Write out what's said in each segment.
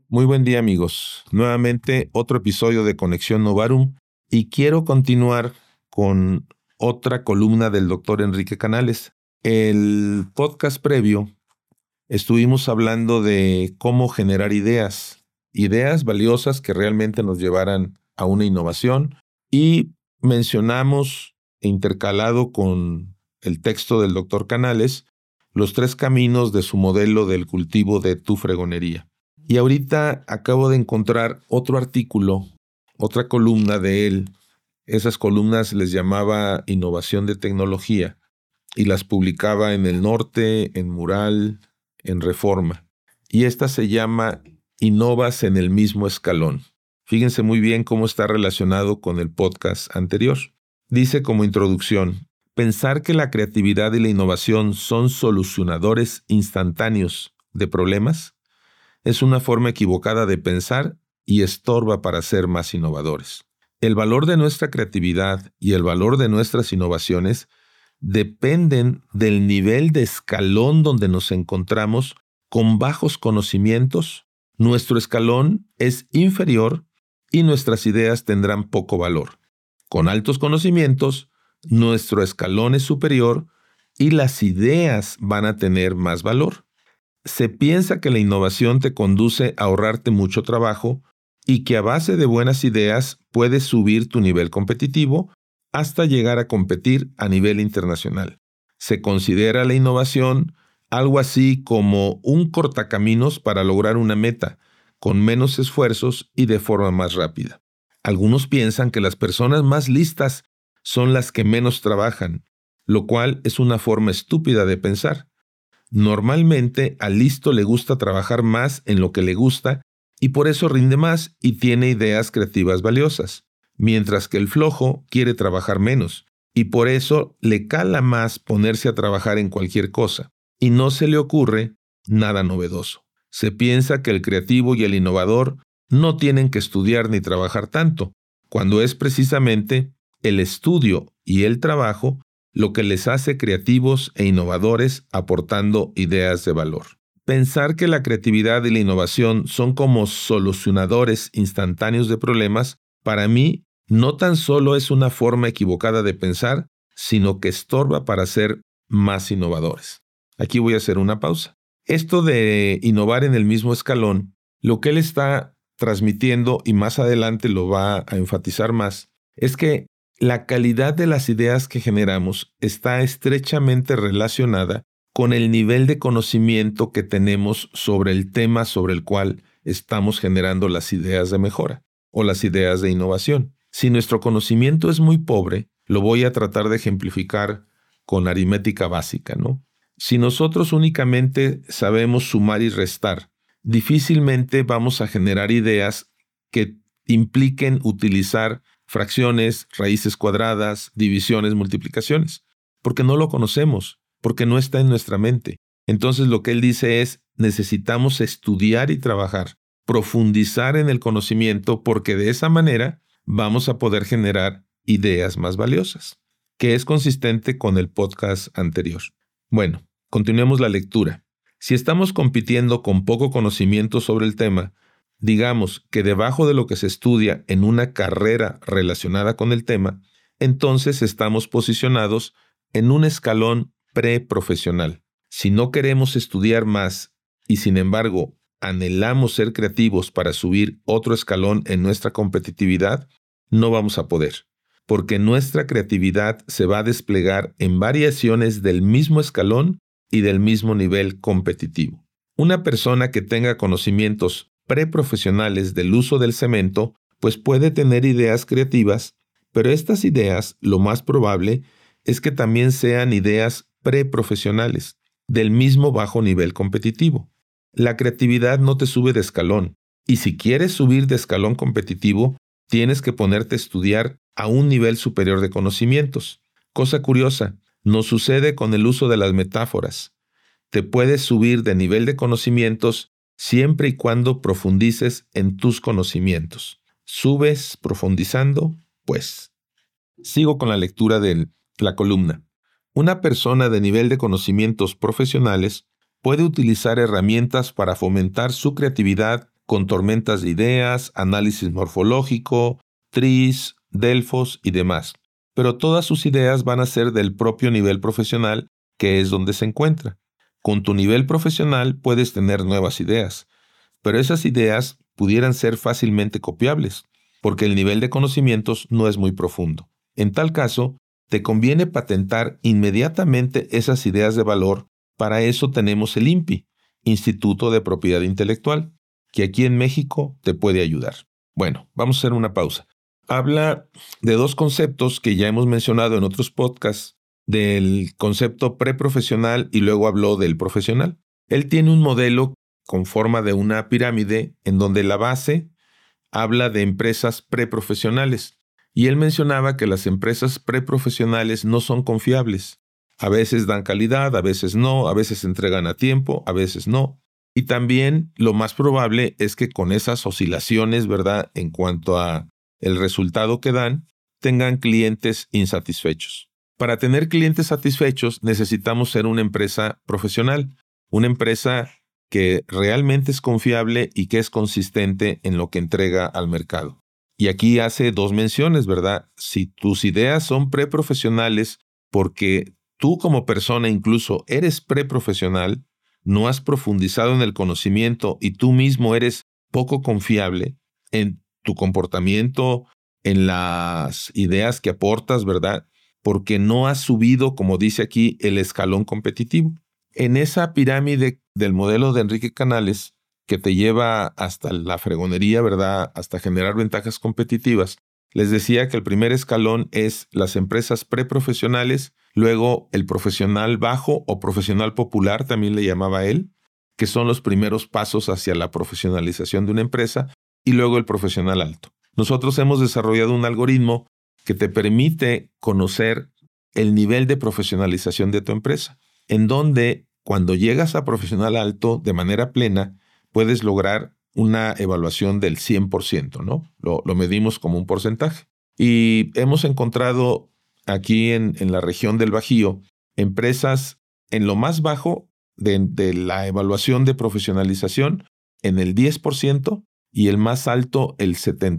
Muy buen día, amigos. Nuevamente otro episodio de Conexión Novarum y quiero continuar con otra columna del doctor Enrique Canales. El podcast previo estuvimos hablando de cómo generar ideas valiosas que realmente nos llevaran a una innovación y mencionamos, intercalado con el texto del doctor Canales, los 3 caminos de su modelo del cultivo de tu fregonería. Y ahorita acabo de encontrar otro artículo, otra columna de él. Esas columnas les llamaba Innovación de Tecnología y las publicaba en El Norte, en Mural, en Reforma. Y esta se llama Innovas en el mismo escalón. Fíjense muy bien cómo está relacionado con el podcast anterior. Dice como introducción: pensar que la creatividad y la innovación son solucionadores instantáneos de problemas es una forma equivocada de pensar y estorba para ser más innovadores. El valor de nuestra creatividad y el valor de nuestras innovaciones dependen del nivel de escalón donde nos encontramos. Con bajos conocimientos, nuestro escalón es inferior y nuestras ideas tendrán poco valor. Con altos conocimientos, nuestro escalón es superior y las ideas van a tener más valor. Se piensa que la innovación te conduce a ahorrarte mucho trabajo y que a base de buenas ideas puedes subir tu nivel competitivo hasta llegar a competir a nivel internacional. Se considera la innovación algo así como un cortacaminos para lograr una meta, con menos esfuerzos y de forma más rápida. Algunos piensan que las personas más listas son las que menos trabajan, lo cual es una forma estúpida de pensar. Normalmente al listo le gusta trabajar más en lo que le gusta y por eso rinde más y tiene ideas creativas valiosas, mientras que el flojo quiere trabajar menos y por eso le cala más ponerse a trabajar en cualquier cosa y no se le ocurre nada novedoso. Se piensa que el creativo y el innovador no tienen que estudiar ni trabajar tanto, cuando es precisamente el estudio y el trabajo lo que les hace creativos e innovadores aportando ideas de valor. Pensar que la creatividad y la innovación son como solucionadores instantáneos de problemas, para mí, no tan solo es una forma equivocada de pensar, sino que estorba para ser más innovadores. Aquí voy a hacer una pausa. Esto de innovar en el mismo escalón, lo que él está transmitiendo, y más adelante lo va a enfatizar más, es que la calidad de las ideas que generamos está estrechamente relacionada con el nivel de conocimiento que tenemos sobre el tema sobre el cual estamos generando las ideas de mejora o las ideas de innovación. Si nuestro conocimiento es muy pobre, lo voy a tratar de ejemplificar con aritmética básica, ¿no? Si nosotros únicamente sabemos sumar y restar, difícilmente vamos a generar ideas que impliquen utilizar fracciones, raíces cuadradas, divisiones, multiplicaciones, porque no lo conocemos, porque no está en nuestra mente. Entonces lo que él dice es, necesitamos estudiar y trabajar, profundizar en el conocimiento, porque de esa manera vamos a poder generar ideas más valiosas, que es consistente con el podcast anterior. Bueno, continuemos la lectura. Si estamos compitiendo con poco conocimiento sobre el tema, digamos que debajo de lo que se estudia en una carrera relacionada con el tema, entonces estamos posicionados en un escalón preprofesional. Si no queremos estudiar más y sin embargo anhelamos ser creativos para subir otro escalón en nuestra competitividad, no vamos a poder, porque nuestra creatividad se va a desplegar en variaciones del mismo escalón y del mismo nivel competitivo. Una persona que tenga conocimientos preprofesionales del uso del cemento, pues puede tener ideas creativas, pero estas ideas, lo más probable, es que también sean ideas preprofesionales, del mismo bajo nivel competitivo. La creatividad no te sube de escalón, y si quieres subir de escalón competitivo, tienes que ponerte a estudiar a un nivel superior de conocimientos. Cosa curiosa, no sucede con el uso de las metáforas. Te puedes subir de nivel de conocimientos siempre y cuando profundices en tus conocimientos. ¿Subes profundizando? Pues. Sigo con la lectura de la columna. Una persona de nivel de conocimientos profesionales puede utilizar herramientas para fomentar su creatividad con tormentas de ideas, análisis morfológico, tris, delfos y demás. Pero todas sus ideas van a ser del propio nivel profesional, que es donde se encuentra. Con tu nivel profesional puedes tener nuevas ideas, pero esas ideas pudieran ser fácilmente copiables, porque el nivel de conocimientos no es muy profundo. En tal caso, te conviene patentar inmediatamente esas ideas de valor. Para eso tenemos el INPI, Instituto de Propiedad Intelectual, que aquí en México te puede ayudar. Bueno, vamos a hacer una pausa. Habla de dos conceptos que ya hemos mencionado en otros podcasts, del concepto preprofesional y luego habló del profesional. Él tiene un modelo con forma de una pirámide en donde la base habla de empresas preprofesionales. Y él mencionaba que las empresas preprofesionales no son confiables. A veces dan calidad, a veces no, a veces entregan a tiempo, a veces no. Y también lo más probable es que con esas oscilaciones, ¿verdad?, en cuanto a el resultado que dan, tengan clientes insatisfechos. Para tener clientes satisfechos necesitamos ser una empresa profesional, una empresa que realmente es confiable y que es consistente en lo que entrega al mercado. Y aquí hace dos menciones, ¿verdad? Si tus ideas son preprofesionales porque tú como persona incluso eres preprofesional, no has profundizado en el conocimiento y tú mismo eres poco confiable en tu comportamiento, en las ideas que aportas, ¿verdad? Porque no has subido, como dice aquí, el escalón competitivo. En esa pirámide del modelo de Enrique Canales, que te lleva hasta la fregonería, ¿verdad?, hasta generar ventajas competitivas, les decía que el primer escalón es las empresas preprofesionales, luego el profesional bajo o profesional popular, también le llamaba él, que son los primeros pasos hacia la profesionalización de una empresa, y luego el profesional alto. Nosotros hemos desarrollado un algoritmo que te permite conocer el nivel de profesionalización de tu empresa, en donde cuando llegas a profesional alto de manera plena, puedes lograr una evaluación del 100%, ¿no? Lo medimos como un porcentaje. Y hemos encontrado aquí en la región del Bajío empresas en lo más bajo de la evaluación de profesionalización en el 10% y el más alto el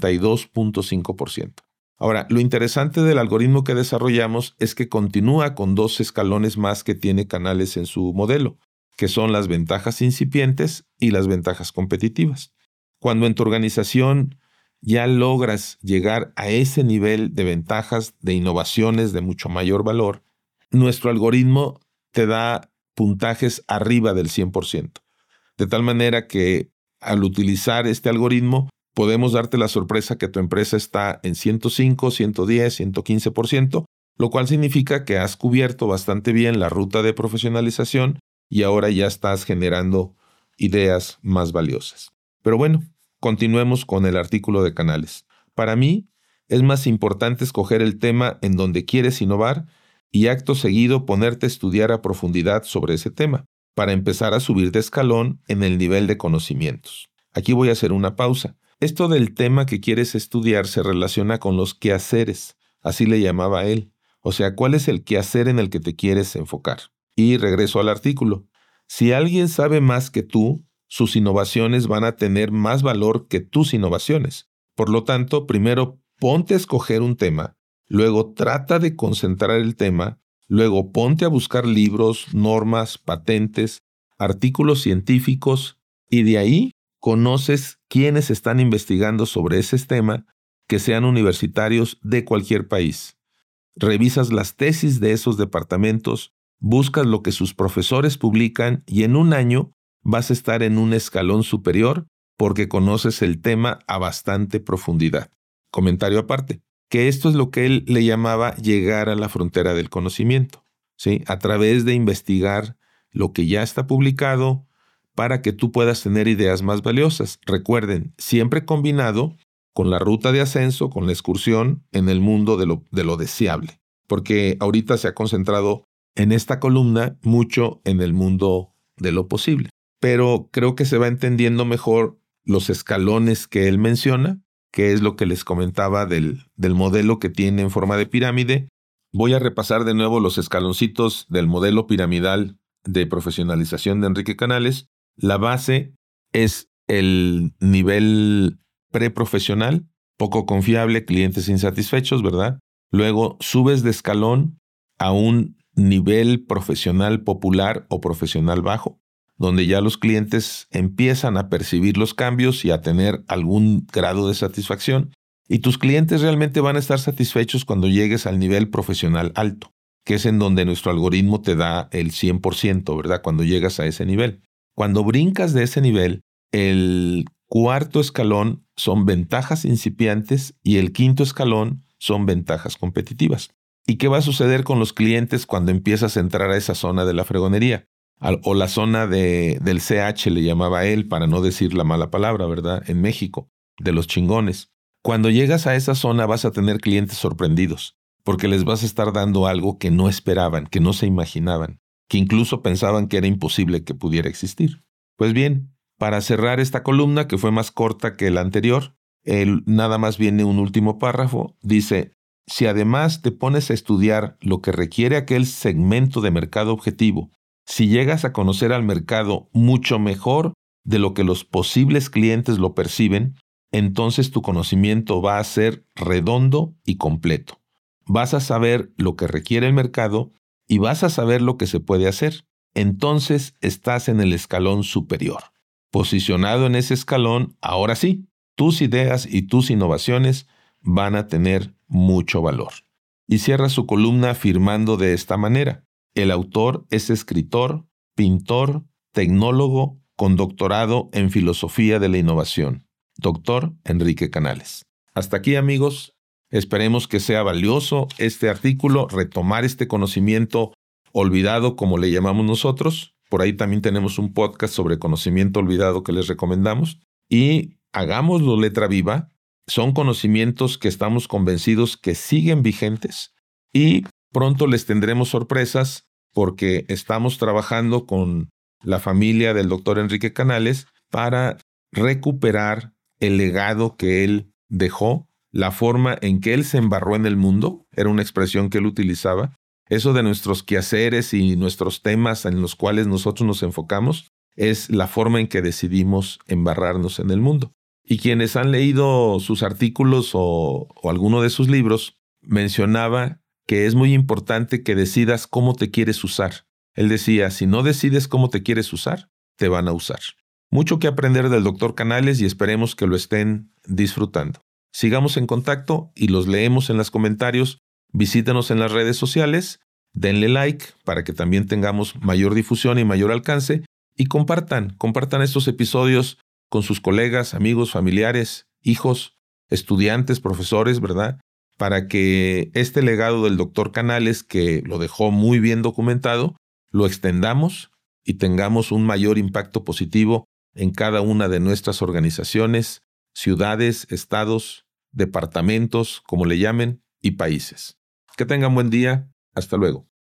72.5%. Ahora, lo interesante del algoritmo que desarrollamos es que continúa con dos escalones más que tiene Canales en su modelo, que son las ventajas incipientes y las ventajas competitivas. Cuando en tu organización ya logras llegar a ese nivel de ventajas, de innovaciones de mucho mayor valor, nuestro algoritmo te da puntajes arriba del 100%. De tal manera que al utilizar este algoritmo, podemos darte la sorpresa que tu empresa está en 105, 110, 115%, lo cual significa que has cubierto bastante bien la ruta de profesionalización y ahora ya estás generando ideas más valiosas. Pero bueno, continuemos con el artículo de Canales. Para mí, es más importante escoger el tema en donde quieres innovar y acto seguido ponerte a estudiar a profundidad sobre ese tema, para empezar a subir de escalón en el nivel de conocimientos. Aquí voy a hacer una pausa. Esto del tema que quieres estudiar se relaciona con los quehaceres, así le llamaba él. O sea, ¿cuál es el quehacer en el que te quieres enfocar? Y regreso al artículo. Si alguien sabe más que tú, sus innovaciones van a tener más valor que tus innovaciones. Por lo tanto, primero ponte a escoger un tema, luego trata de concentrar el tema, luego ponte a buscar libros, normas, patentes, artículos científicos y de ahí conoces quiénes están investigando sobre ese tema, que sean universitarios de cualquier país. Revisas las tesis de esos departamentos, buscas lo que sus profesores publican y en un año vas a estar en un escalón superior porque conoces el tema a bastante profundidad. Comentario aparte, que esto es lo que él le llamaba llegar a la frontera del conocimiento, ¿sí? A través de investigar lo que ya está publicado, para que tú puedas tener ideas más valiosas. Recuerden, siempre combinado con la ruta de ascenso, con la excursión en el mundo de lo deseable. Porque ahorita se ha concentrado en esta columna mucho en el mundo de lo posible. Pero creo que se va entendiendo mejor los escalones que él menciona, que es lo que les comentaba del modelo que tiene en forma de pirámide. Voy a repasar de nuevo los escaloncitos del modelo piramidal de profesionalización de Enrique Canales. La base es el nivel preprofesional, poco confiable, clientes insatisfechos, ¿verdad? Luego subes de escalón a un nivel profesional popular o profesional bajo, donde ya los clientes empiezan a percibir los cambios y a tener algún grado de satisfacción. Y tus clientes realmente van a estar satisfechos cuando llegues al nivel profesional alto, que es en donde nuestro algoritmo te da el 100%, ¿verdad? Cuando llegas a ese nivel. Cuando brincas de ese nivel, el cuarto escalón son ventajas incipientes y el quinto escalón son ventajas competitivas. ¿Y qué va a suceder con los clientes cuando empiezas a entrar a esa zona de la fregonería? O la zona del CH, le llamaba él, para no decir la mala palabra, ¿verdad? En México, de los chingones. Cuando llegas a esa zona vas a tener clientes sorprendidos, porque les vas a estar dando algo que no esperaban, que no se imaginaban, que incluso pensaban que era imposible que pudiera existir. Pues bien, para cerrar esta columna, que fue más corta que la anterior, nada más viene un último párrafo, dice: si además te pones a estudiar lo que requiere aquel segmento de mercado objetivo, si llegas a conocer al mercado mucho mejor de lo que los posibles clientes lo perciben, entonces tu conocimiento va a ser redondo y completo. Vas a saber lo que requiere el mercado y vas a saber lo que se puede hacer. Entonces estás en el escalón superior. Posicionado en ese escalón, ahora sí, tus ideas y tus innovaciones van a tener mucho valor. Y cierra su columna afirmando de esta manera: el autor es escritor, pintor, tecnólogo con doctorado en filosofía de la innovación. Doctor Enrique Canales. Hasta aquí, amigos. Esperemos que sea valioso este artículo, retomar este conocimiento olvidado, como le llamamos nosotros. Por ahí también tenemos un podcast sobre conocimiento olvidado que les recomendamos. Y hagámoslo letra viva. Son conocimientos que estamos convencidos que siguen vigentes y pronto les tendremos sorpresas porque estamos trabajando con la familia del doctor Enrique Canales para recuperar el legado que él dejó, la forma en que él se embarró en el mundo, era una expresión que él utilizaba, eso de nuestros quehaceres y nuestros temas en los cuales nosotros nos enfocamos, es la forma en que decidimos embarrarnos en el mundo. Y quienes han leído sus artículos o alguno de sus libros, mencionaba que es muy importante que decidas cómo te quieres usar. Él decía: si no decides cómo te quieres usar, te van a usar. Mucho que aprender del doctor Canales y esperemos que lo estén disfrutando. Sigamos en contacto y los leemos en los comentarios. Visítenos en las redes sociales, denle like para que también tengamos mayor difusión y mayor alcance y compartan estos episodios con sus colegas, amigos, familiares, hijos, estudiantes, profesores, ¿verdad? Para que este legado del doctor Canales, que lo dejó muy bien documentado, lo extendamos y tengamos un mayor impacto positivo en cada una de nuestras organizaciones, ciudades, estados, departamentos, como le llamen, y países. Que tengan buen día. Hasta luego.